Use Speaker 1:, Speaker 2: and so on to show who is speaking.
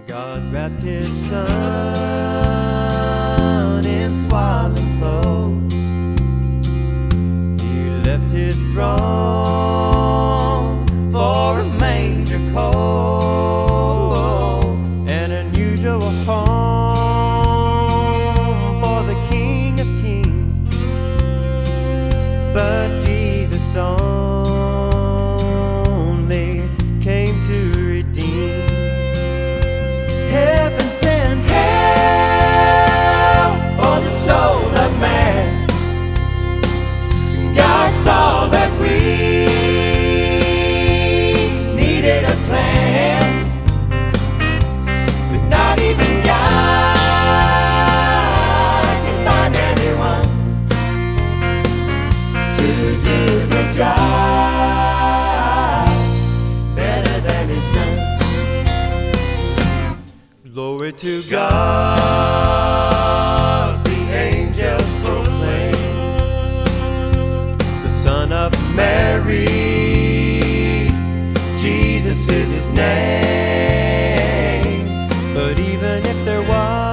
Speaker 1: God wrapped his son in swaddling clothes. He left his throne for a manger cold, an unusual home for the King of Kings. But Jesus only came to redeem. Heaven sent hell for the soul of man. God saw that we needed a plan, but not even God can find anyone to do the job better than his son. Glory to God, the angels proclaim, the Son of Mary, Jesus is his name. But even if there was